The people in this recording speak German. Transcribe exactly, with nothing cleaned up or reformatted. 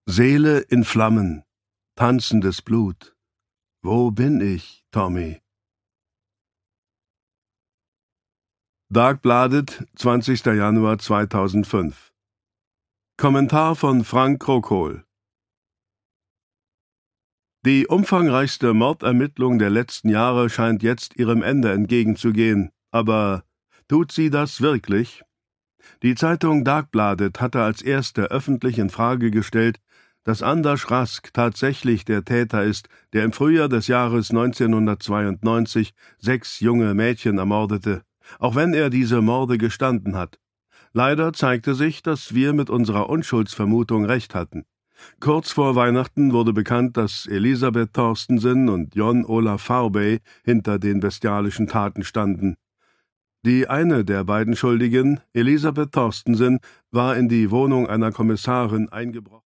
Seele in Flammen, tanzendes Blut. Wo bin ich, Tommy? Dark Blooded, zwanzigster Januar zweitausendfünf. Kommentar von Frank Krokohl. Die umfangreichste Mordermittlung der letzten Jahre scheint jetzt ihrem Ende entgegenzugehen. Aber tut sie das wirklich? Die Zeitung Dark Blooded hatte als erste öffentlich in Frage gestellt, dass Anders Rask tatsächlich der Täter ist, der im Frühjahr des Jahres neunzehnhundertzweiundneunzig sechs junge Mädchen ermordete, auch wenn er diese Morde gestanden hat. Leider zeigte sich, dass wir mit unserer Unschuldsvermutung recht hatten. Kurz vor Weihnachten wurde bekannt, dass Elisabeth Torstensen und Jon Olaf Farbey hinter den bestialischen Taten standen. Die eine der beiden Schuldigen, Elisabeth Torstensen, war in die Wohnung einer Kommissarin eingebrochen.